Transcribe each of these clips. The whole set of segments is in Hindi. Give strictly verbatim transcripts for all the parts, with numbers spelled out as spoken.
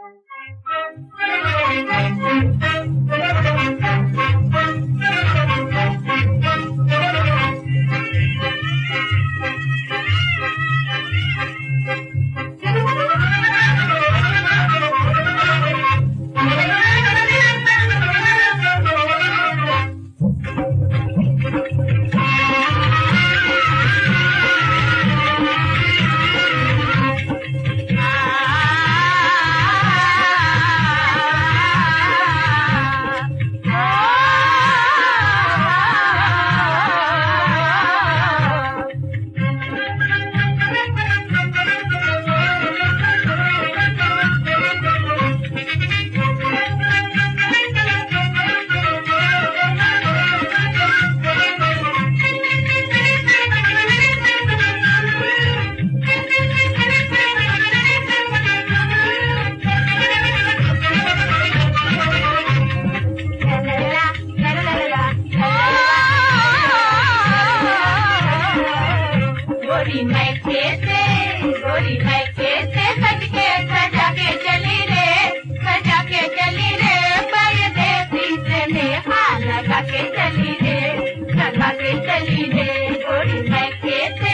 गोरी मैं खेते गोरी मैं खेते सज के सजा के चली रे सजा के चली रे परदेसी से नेहा लगा के चली रे लगा के चली रे गोरी मैं खेते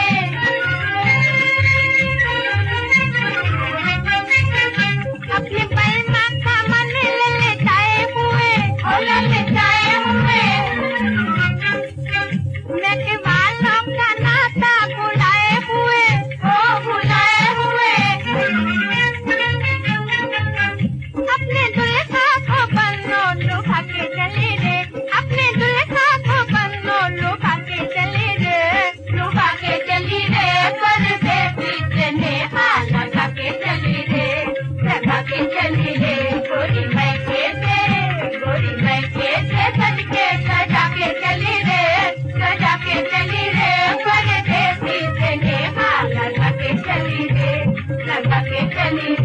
अपने पैमा का मन ले लेटाए हुए ले लेटाए हुए मैं के वालों का नाता बुलाए हुए ओ बुलाए हुए अपने दुल्हा को बन्नो लुभा के चले रे अपने दुल्हा को बन्नो लुभा के चले रे लुभा के चली रे परदेसी से नेहा लगा के चली रे लगा के चली रे गोरी मैं खेते गोरी मैं खेते सज के सजा के चली रे सजा के चली रे परदेसी से नेहा लगा के चली रे लगा के चली